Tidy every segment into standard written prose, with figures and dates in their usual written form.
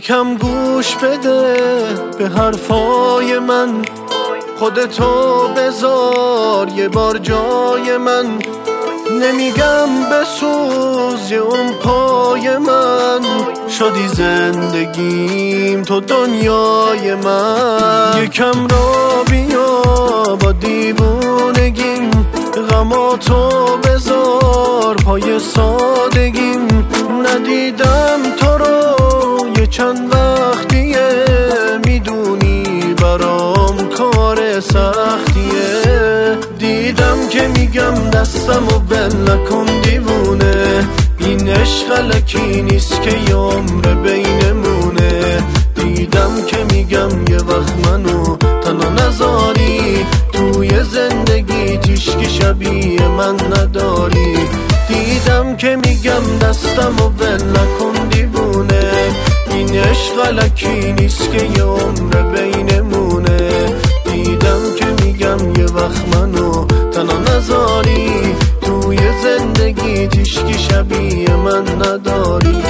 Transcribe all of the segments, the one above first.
یکم گوش بده به حرفای من، خودتو بذار یه بار جای من. نمیگم بسوز یه اون پای من، شدی زندگیم تو دنیای من. یکم را بیا با دیوونگیم، غماتو بذار پای سادگیم. ندیدم تو رو یه چند وقتیه، میدونی برام کار سختیه. دیدم که میگم دستم و ول نکن دیوونه، این عشق الکی نیست که یه عمر بینمونه. دیدم که میگم یه وقت منو تنها نذاری، توی زندگی تیشکی شبیه من نداری. دیدم که میگم دستم و ول نکن دیوونه، این عشق الکی نیست که یه عمر بینمونه. دیدم که میگم یه وقت منو تنها نذاری، توی زندگی تیشکی شبیه من نداری.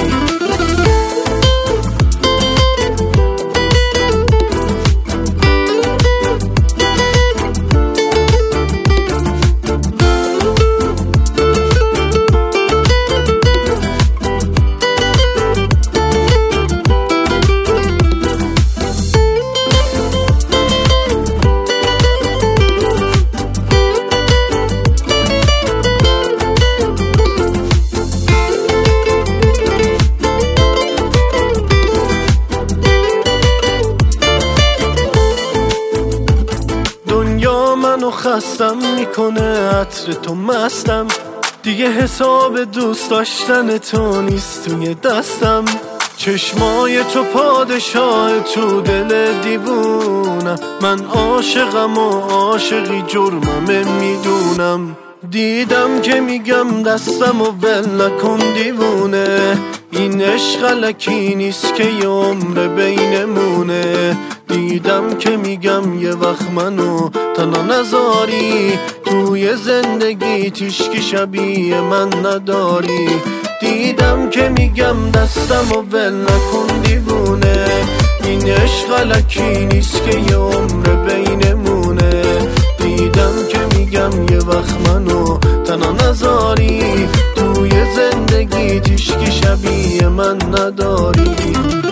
منو خستم میکنه عطر تو، مستم دیگه، حساب دوست داشتن تو نیست توی دستم. چشمای تو پادشاه تو دل دیوونم، من عاشقم و عاشقی جرممه میدونم. دیدم که میگم دستم و ول نکن دیوونه، این عشق الکی نیست که یه عمر بینمونه. دیدم که میگم یه وقت منو تنها نذاری، توی زندگی تیشکی شبیه من نداری. دیدم که میگم دستم و ول نکن دیوونه، این عشق الکی نیست که یه عمر بینمونه. دیدم که میگم یه وقت منو تنها نذاری، توی زندگی تیشکی شبیه من نداری.